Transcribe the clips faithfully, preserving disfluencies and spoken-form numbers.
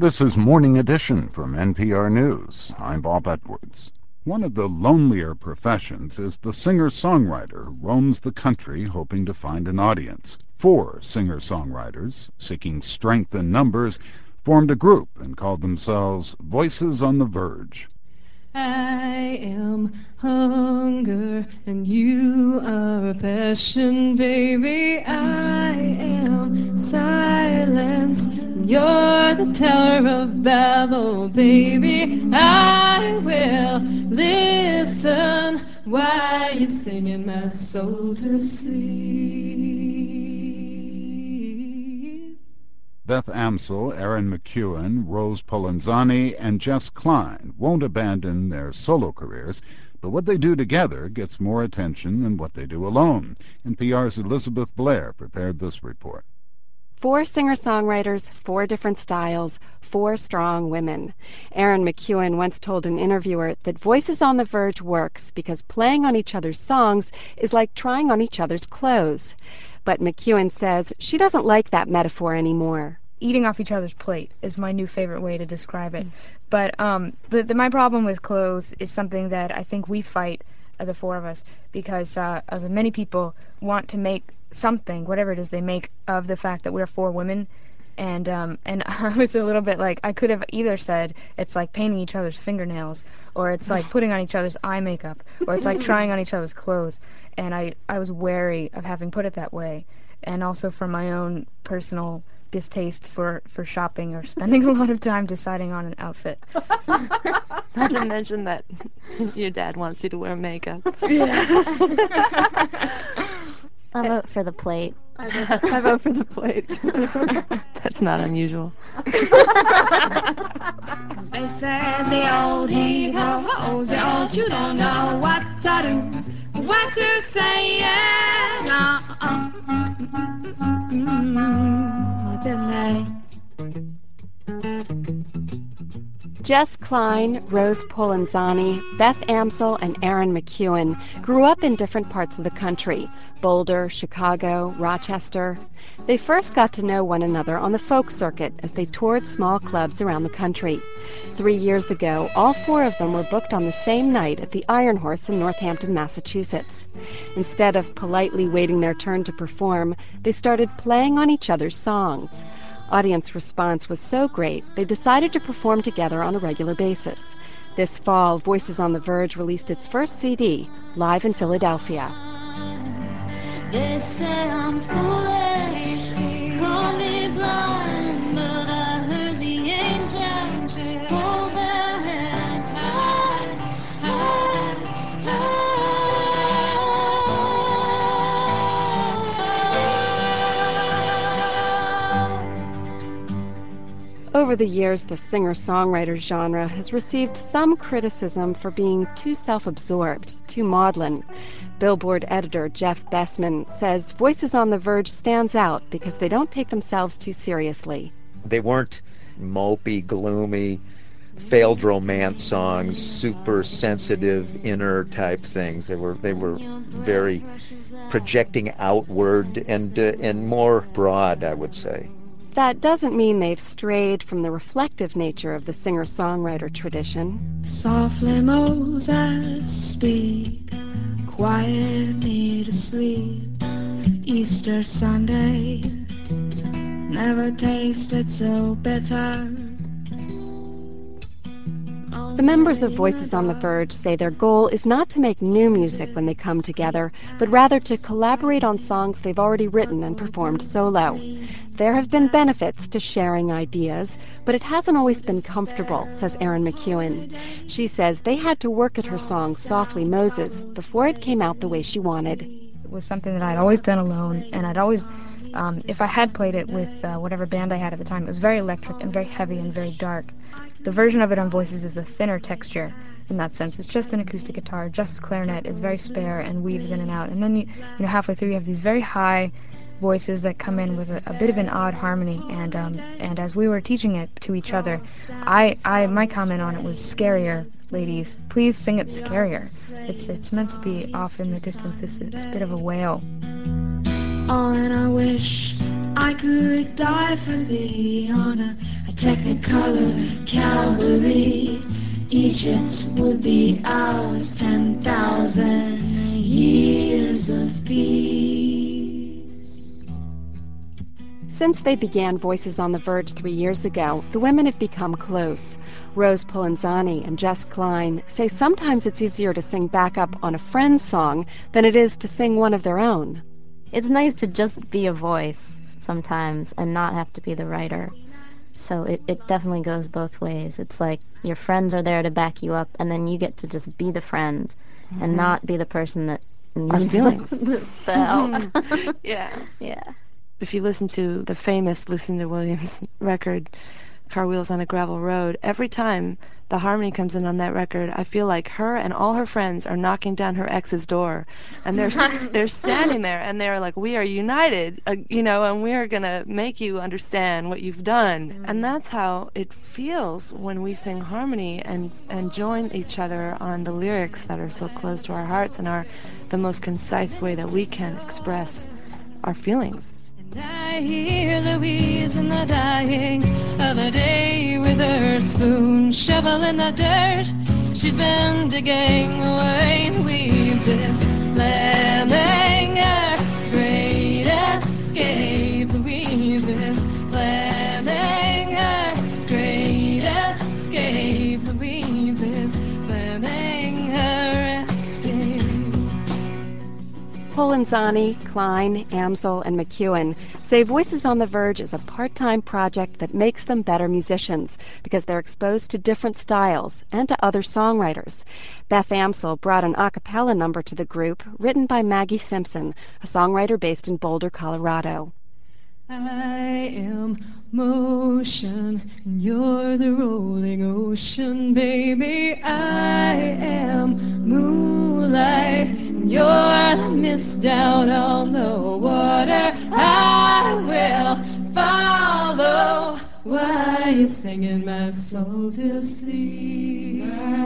This is Morning Edition from N P R News. I'm Bob Edwards. One of the lonelier professions is the singer-songwriter who roams the country hoping to find an audience. Four singer-songwriters, seeking strength in numbers, formed a group and called themselves Voices on the Verge. I am hunger and you are passion, baby. I am silence and you're the Tower of Babel, baby. I will listen while you're singing my soul to sleep. Beth Amsel, Aaron McEwen, Rose Polenzani, and Jess Klein won't abandon their solo careers, but what they do together gets more attention than what they do alone. N P R's Elizabeth Blair prepared this report. Four singer-songwriters, four different styles, four strong women. Aaron McEwen once told an interviewer that Voices on the Verge works because playing on each other's songs is like trying on each other's clothes. But McEwen says she doesn't like that metaphor anymore. Eating off each other's plate is my new favorite way to describe it. But um, the, the, my problem with clothes is something that I think we fight, uh, the four of us, because uh, as many people want to make something, whatever it is they make, of the fact that we're four women. And um, and I was a little bit like, I could have either said it's like painting each other's fingernails, or it's like putting on each other's eye makeup, or it's like trying on each other's clothes. And I, I was wary of having put it that way, and also for my own personal distaste for, for shopping or spending a lot of time deciding on an outfit. Not to mention that your dad wants you to wear makeup. Yeah. I vote for the plate. I vote, I vote for the plate. That's not unusual. They said the old hero, the old you don't know what to do, what to say, yeah, no, uh, mm, what didn't they? Jess Klein, Rose Polenzani, Beth Amsel, and Aaron McEwen grew up in different parts of the country: Boulder, Chicago, Rochester. They first got to know one another on the folk circuit as they toured small clubs around the country. Three years ago, all four of them were booked on the same night at the Iron Horse in Northampton, Massachusetts. Instead of politely waiting their turn to perform, they started playing on each other's songs. Audience response was so great, they decided to perform together on a regular basis. This fall, Voices on the Verge released its first C D, live in Philadelphia. They say I'm foolish, call me blind, but I heard the angels hold their heads high, high, high. Over the years, the singer-songwriter genre has received some criticism for being too self-absorbed, too maudlin. Billboard editor Jeff Bessman says Voices on the Verge stands out because they don't take themselves too seriously. They weren't mopey, gloomy, failed romance songs, super sensitive inner type things. They were they were very projecting outward and uh, and more broad, I would say. That doesn't mean they've strayed from the reflective nature of the singer-songwriter tradition. Softly Moses speak, quiet me to sleep. Easter Sunday never tasted so bitter. The members of Voices on the Verge say their goal is not to make new music when they come together, but rather to collaborate on songs they've already written and performed solo. There have been benefits to sharing ideas, but it hasn't always been comfortable, says Aaron McEwen. She says they had to work at her song Softly Moses before it came out the way she wanted. It was something that I'd always done alone, and I'd always, um, if I had played it with uh, whatever band I had at the time, it was very electric and very heavy and very dark. The version of it on Voices is a thinner texture in that sense. It's just an acoustic guitar. Just clarinet is very spare and weaves in and out. And then, you, you know, halfway through you have these very high voices that come in with a, a bit of an odd harmony. And um, and as we were teaching it to each other, I, I my comment on it was scarier, ladies. Please sing it scarier. It's it's meant to be off in the distance. This it's a bit of a wail. Oh, and I wish I could die for thee on a, a technicolor Calvary. Egypt would be ours, ten thousand years of peace. Since they began Voices on the Verge three years ago, the women have become close. Rose Polenzani and Jess Klein say sometimes it's easier to sing backup on a friend's song than it is to sing one of their own. It's nice to just be a voice sometimes and not have to be the writer. So it, it definitely goes both ways. It's like your friends are there to back you up, and then you get to just be the friend mm-hmm. and not be the person that needs the, the help. Yeah. Yeah. If you listen to the famous Lucinda Williams record, Car Wheels on a Gravel Road, every time the harmony comes in on that record, I feel like her and all her friends are knocking down her ex's door, and they're they're standing there and they're like, "We are united, uh, you know, and we are gonna make you understand what you've done." Mm. And that's how it feels when we sing harmony and and join each other on the lyrics that are so close to our hearts and are the most concise way that we can express our feelings. I hear Louise in the dying of a day with her spoon shovel in the dirt. She's been digging away Louise's planning her great escape. Louise's planning her great escape. Louise's planning her escape. Polenzani, Klein, Amsel, and McEwen say Voices on the Verge is a part-time project that makes them better musicians because they're exposed to different styles and to other songwriters. Beth Amsel brought an a cappella number to the group written by Maggie Simpson, a songwriter based in Boulder, Colorado. I am motion, and you're the rolling ocean, baby. I am moonlight, and you're the mist down on the water. I will follow while you're singing my soul to sleep.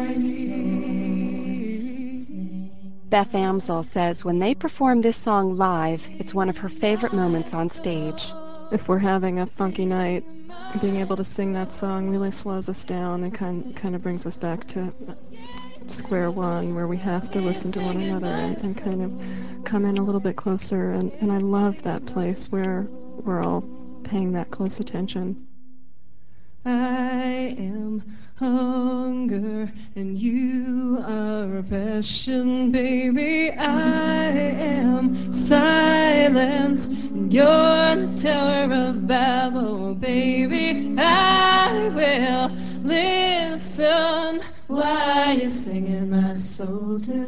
Beth Amsel says when they perform this song live, it's one of her favorite moments on stage. If we're having a funky night, being able to sing that song really slows us down and kind kind of brings us back to square one, where we have to listen to one another and, and kind of come in a little bit closer. And, and I love that place where we're all paying that close attention. I am hunger and you are passion, baby. I am silence and you're the Tower of Babel, baby. I will listen while you're singing my soul to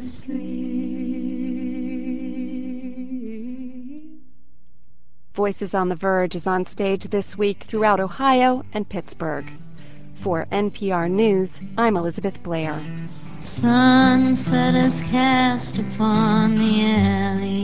sleep. Voices on the Verge is on stage this week throughout Ohio and Pittsburgh. For N P R News, I'm Elizabeth Blair. Sunset is cast upon the alley